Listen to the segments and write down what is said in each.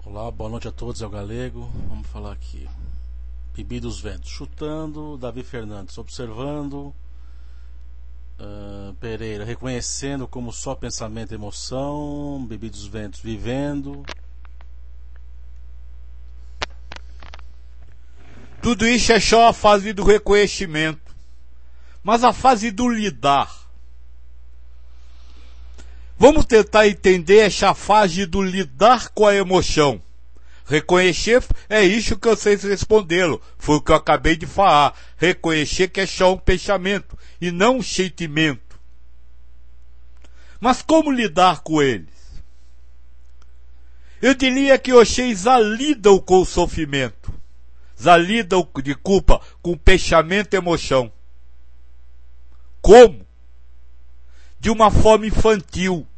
Olá, boa noite a todos, é o Galego. Vamos falar aqui. Bibi dos Ventos, chutando. Davi Fernandes, observando. Pereira, reconhecendo como só pensamento e emoção. Bibi dos Ventos, vivendo. Tudo isso é só a fase do reconhecimento. Mas a fase do lidar. Vamos tentar entender essa fase do lidar com a emoção. Reconhecer é isso que vocês responderam. Foi o que eu acabei de falar. Reconhecer que é só um pensamento e não um sentimento. Mas como lidar com eles? Eu diria que vocês já lidam com o sofrimento. Já lidam de culpa com pensamento e emoção. Como? De uma forma infantil.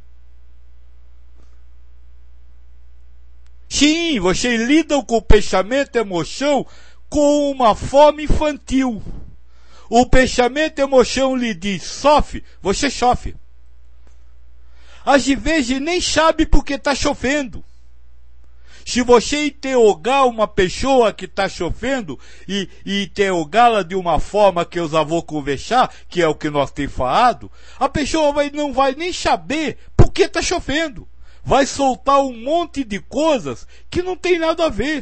Sim, vocês lidam com o pensamento e emoção com uma forma infantil. O pensamento e emoção lhe diz, sofre, você sofre. Às vezes nem sabe porque está chovendo. Se você interrogar uma pessoa que está sofrendo e interrogá-la de uma forma que eu já vou conversar, que é o que nós temos falado, a pessoa não vai nem saber por que está chovendo. Vai soltar um monte de coisas que não tem nada a ver.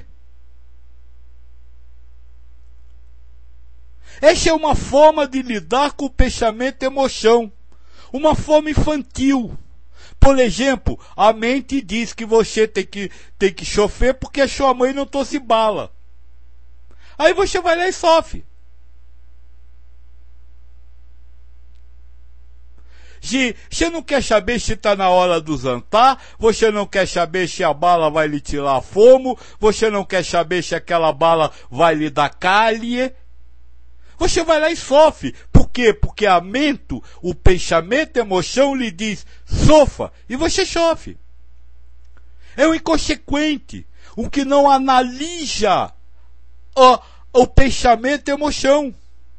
Essa é uma forma de lidar com o pensamento e emoção. Uma forma infantil. Por exemplo, a mente diz que você tem que sofrer porque a sua mãe não trouxe bala. Aí você vai lá e sofre. Você não quer saber se está na hora do jantar, você não quer saber se a bala vai lhe tirar fomo, você não quer saber se aquela bala vai lhe dar cálie. Você vai lá e sofre. Por quê? Porque a mente, o pensamento, a emoção lhe diz, sofra, e você sofre. É um inconsequente, um que não analisa o pensamento e a emoção.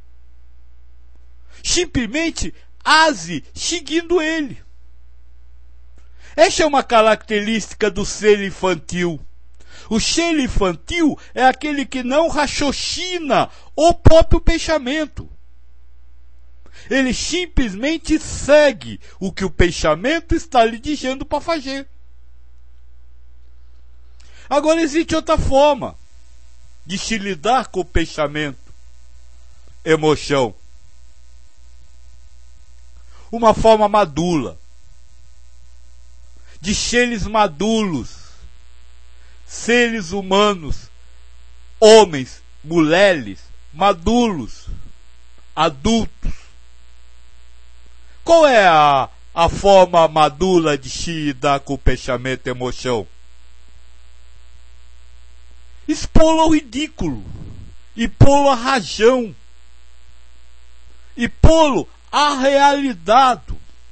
Simplesmente age seguindo ele. Essa é uma característica do ser infantil. O ser infantil é aquele que não raciocina o próprio pensamento. Ele simplesmente segue o que o pensamento está lhe dizendo para fazer. Agora existe outra forma de se lidar com o pensamento, emoção. Uma forma madura. De seres maduros. Seres humanos, homens, mulheres, maduros, adultos. Qual é a forma madura de se lidar com o pensamento e emoção? Expô-lo ao ridículo, e pô-lo à razão, e pô-lo à realidade.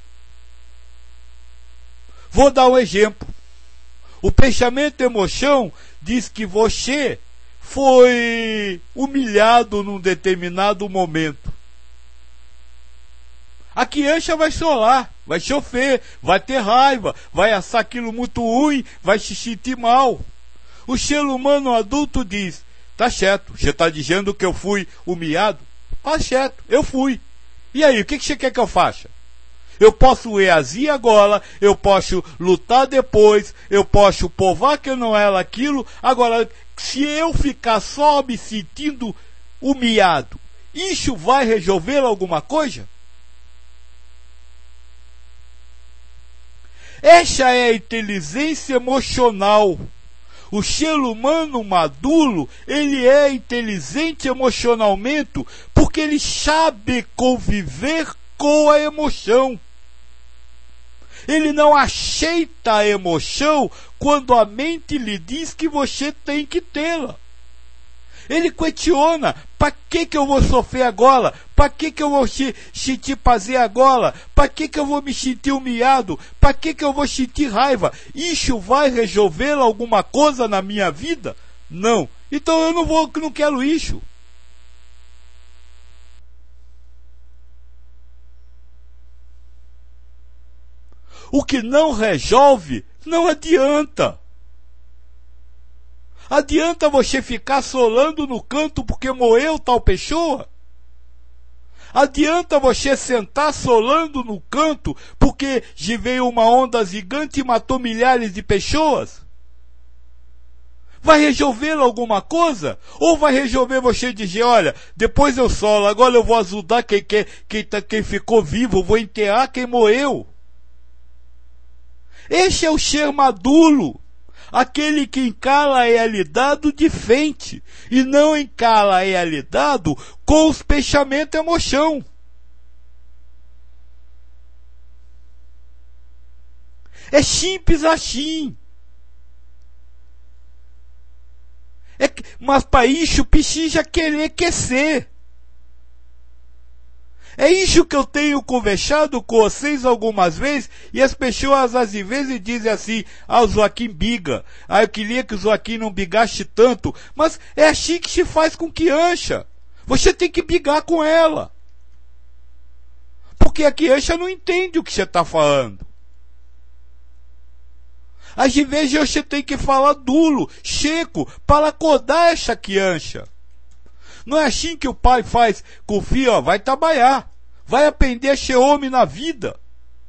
Vou dar um exemplo. O pensamento e emoção diz que você foi humilhado num determinado momento. A criança vai chorar, vai sofrer, vai ter raiva, vai achar aquilo muito ruim, vai se sentir mal. O ser humano adulto diz, tá certo, você está dizendo que eu fui humilhado? Tá certo, eu fui. E aí, o que você quer que eu faça? Eu posso reagir agora, eu posso lutar depois, eu posso provar que eu não era aquilo. Agora, se eu ficar só me sentindo humilhado, isso vai resolver alguma coisa? Essa é a inteligência emocional. O ser humano maduro, ele é inteligente emocionalmente porque ele sabe conviver com a emoção. Ele não aceita a emoção quando a mente lhe diz que você tem que tê-la. Ele questiona, para que eu vou sofrer agora? Para que eu vou sentir prazer agora? Para que eu vou me sentir humilhado? Para que eu vou sentir raiva? Isso vai resolver alguma coisa na minha vida? Não. Então eu não quero isso. O que não resolve, não adianta. Adianta você ficar solando no canto porque morreu tal pessoa? Adianta você sentar solando no canto porque veio uma onda gigante e matou milhares de pessoas? Vai resolver alguma coisa? Ou vai resolver você dizer, olha, depois eu solo, agora eu vou ajudar quem ficou vivo, vou enterrar quem morreu? Este é o ser maduro, aquele que encara a realidade de frente e não encara a realidade com os pensamentos e emoção. É simples assim. Mas para isso precisa querer ser. É isso que eu tenho conversado com vocês algumas vezes, e as pessoas às vezes dizem assim, o Joaquim biga, eu queria que o Joaquim não bigasse tanto, mas é assim que se faz com criança. Você tem que bigar com ela. Porque a criança não entende o que você está falando. Às vezes você tem que falar duro, seco, para acordar essa criança. Não é assim que o pai faz com o filho, vai trabalhar, vai aprender a ser homem na vida.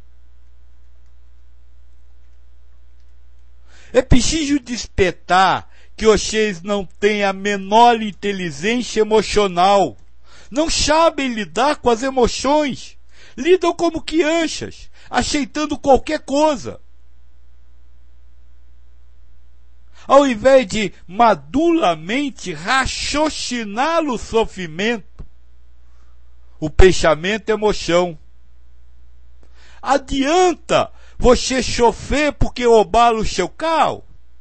É preciso despertar que vocês não têm a menor inteligência emocional, não sabem lidar com as emoções, lidam como crianças, aceitando qualquer coisa. Ao invés de maduramente raciocinar o sofrimento, o pensamento e a emoção. Adianta você sofrer porque roubaram o seu carro?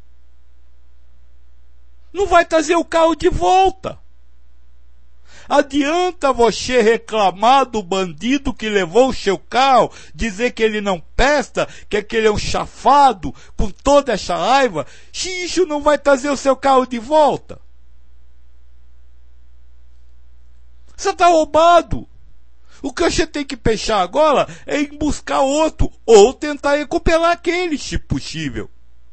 Não vai trazer o carro de volta. Adianta você reclamar do bandido que levou o seu carro, dizer que ele não presta, que ele é um chafado, com toda essa raiva, se isso não vai trazer o seu carro de volta? Você está roubado. O que você tem que pensar agora é em buscar outro, ou tentar recuperar aquele, se possível.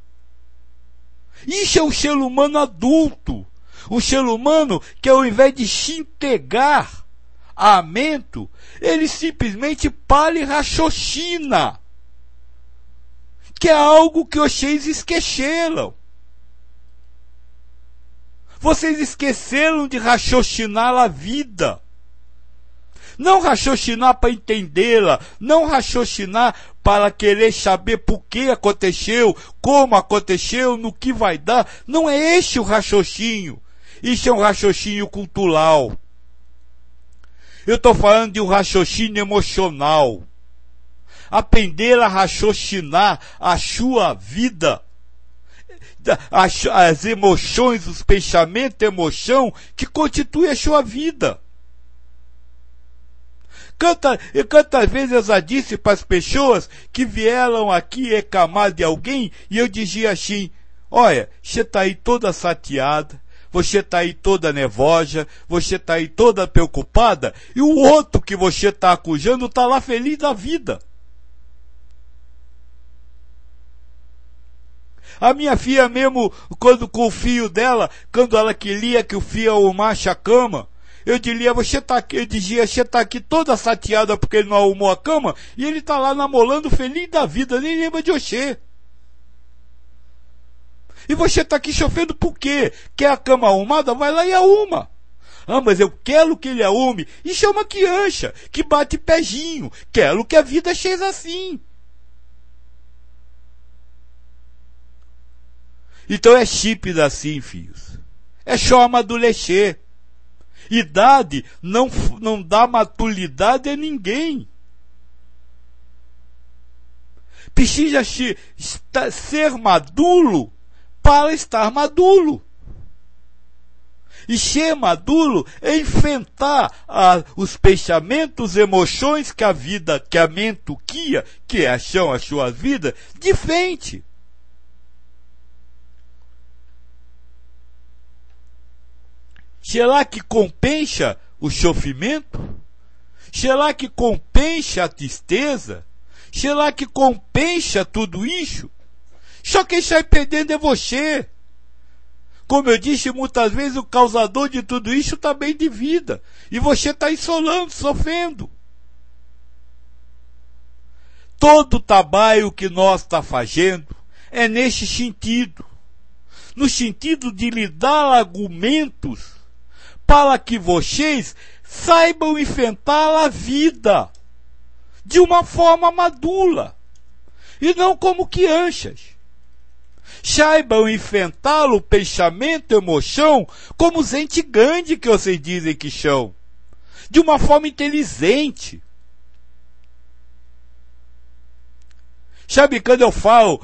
Isso é um ser humano adulto. Um ser humano que ao invés de se integrar a mente, ele simplesmente para e raciocina. Que é algo que vocês esqueceram. Vocês esqueceram de raciocinar a vida. Não raciocinar para entendê-la, não raciocinar para querer saber por que aconteceu, como aconteceu, no que vai dar. Não é esse o raciocínio. Isso é um raciocínio cultural. Eu estou falando de um raciocínio emocional. Aprender a raciocinar a sua vida. As emoções, os pensamentos e emoção que constituem a sua vida. Quantas vezes eu já disse para as pessoas que vieram aqui reclamar de alguém e eu dizia assim, olha, você está aí toda chateada, você está aí toda nervosa, você está aí toda preocupada, e o outro que você está acusando está lá feliz da vida. A minha filha mesmo, quando com o filho dela, quando ela queria que o filho arrumasse a cama, eu dizia, você está aqui toda chateada porque ele não arrumou a cama, e ele está lá namorando feliz da vida, nem lembra de você. E você está aqui sofrendo por quê? Quer a cama arrumada? Vai lá e arruma. Ah, mas eu quero que ele arrume. Isso é uma criança que bate pezinho. Quero que a vida seja assim. Então é simples assim, filhos. É só amadurecer. Idade não dá maturidade a ninguém. Precisa ser maduro para estar maduro. E ser maduro é enfrentar os pensamentos, emoções que a mente cria, que são as suas vidas, de frente. Será que compensa o sofrimento? Será que compensa a tristeza? Será que compensa tudo isso? Só quem sai perdendo é você. Como eu disse muitas vezes, o causador de tudo isso está bem de vida. E você está isolando, sofrendo. Todo o trabalho que nós está fazendo é nesse sentido. No sentido de lhe dar argumentos para que vocês saibam enfrentar a vida de uma forma madura e não como crianças. Saibam enfrentar o pensamento e emoção como gente grande que vocês dizem que são, de uma forma inteligente. Sabe quando eu falo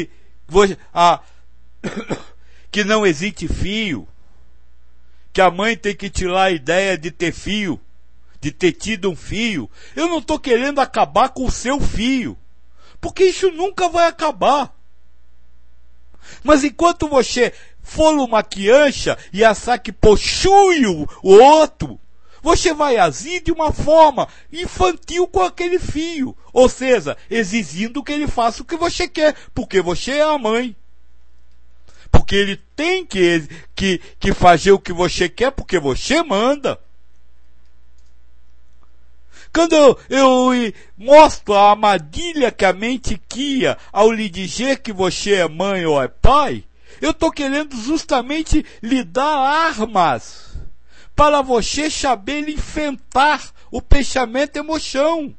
que não existe fio, que a mãe tem que tirar a ideia de ter fio, de ter tido um fio, eu não estou querendo acabar com o seu fio, porque isso nunca vai acabar. Mas enquanto você for uma criança e achar que possui o outro, você vai agir de uma forma infantil com aquele fio, ou seja, exigindo que ele faça o que você quer, porque você é a mãe. Porque ele tem que fazer o que você quer, porque você manda. Quando eu mostro a armadilha que a mente cria ao lhe dizer que você é mãe ou é pai, eu estou querendo justamente lhe dar armas para você saber enfrentar o pensamento e emoção.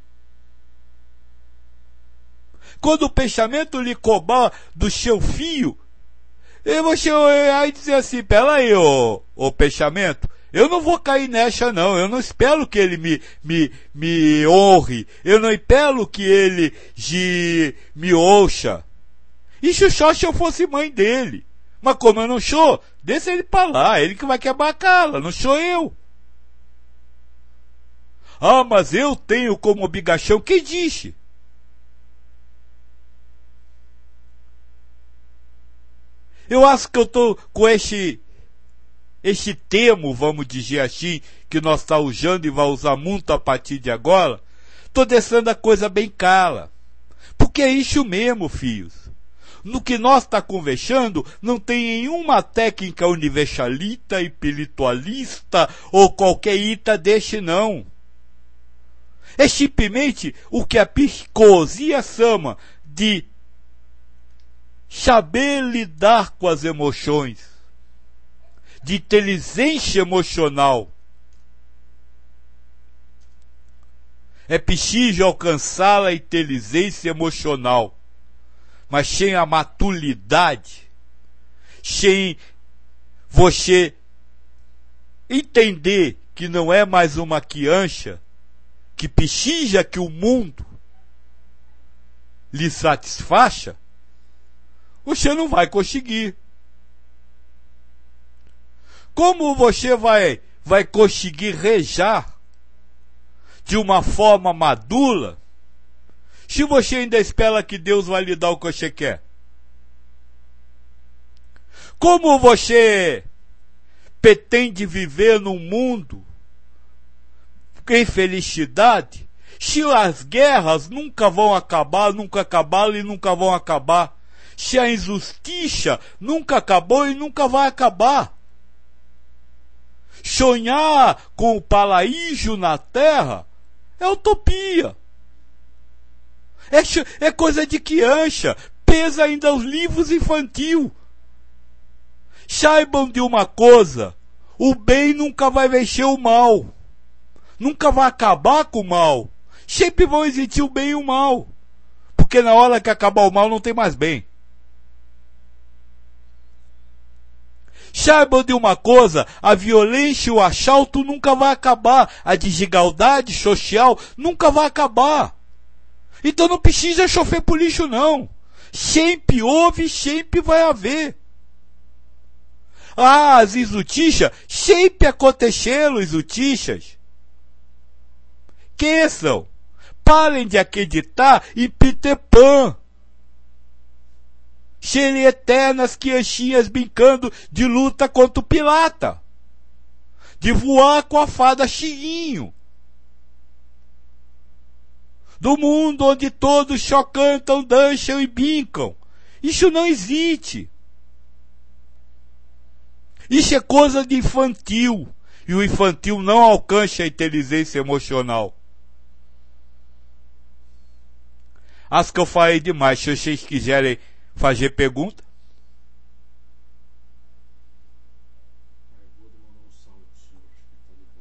Quando o pensamento lhe cobrar do seu fio, e você vai dizer assim, peraí, ô pensamento, eu não vou cair nessa não, eu não espero que ele me honre, eu não espero que ele me ouça. Isso só se eu fosse mãe dele. Mas como eu não sou, deixa ele para lá, ele que vai quebrar a cara, não sou eu. Ah, mas eu tenho como obrigação, quem disse? Eu acho que eu estou com esse termo, vamos dizer assim, que nós estamos usando e vai usar muito a partir de agora, estou deixando a coisa bem clara. Porque é isso mesmo, filhos. No que nós está conversando, não tem nenhuma técnica universalista, espiritualista ou qualquer ita desse não. É simplesmente o que a psicologia chama de saber lidar com as emoções, de inteligência emocional. É preciso alcançar a inteligência emocional, mas sem a maturidade, sem você entender que não é mais uma criança, que precisa que o mundo lhe satisfaça, você não vai conseguir. Como você vai conseguir rejar de uma forma madura se você ainda espera que Deus vai lhe dar o que você quer? Como você pretende viver num mundo em felicidade se as guerras nunca vão acabar, nunca acabaram e nunca vão acabar? Se a injustiça nunca acabou e nunca vai acabar? Sonhar com o paraíso na terra é utopia. É coisa de criança. Pesa ainda os livros infantil. Saibam de uma coisa: o bem nunca vai vencer o mal. Nunca vai acabar com o mal. Sempre vão existir o bem e o mal. Porque na hora que acabar o mal não tem mais bem. Saibam de uma coisa: a violência e o assalto nunca vai acabar. A desigualdade social nunca vai acabar. Então não precisa sofrer por lixo não. Sempre houve, sempre vai haver. Ah, as injustiças, sempre aconteceram injustiças. Esqueçam. Parem de acreditar em Peter Pan. Serem eternas criancinhas brincando de luta contra o pirata, de voar com a fada Chirinho, do mundo onde todos só cantam, dançam e brincam. Isso não existe. Isso é coisa de infantil. E o infantil não alcança a inteligência emocional. Acho que eu falei demais. Se vocês quiserem fazer pergunta.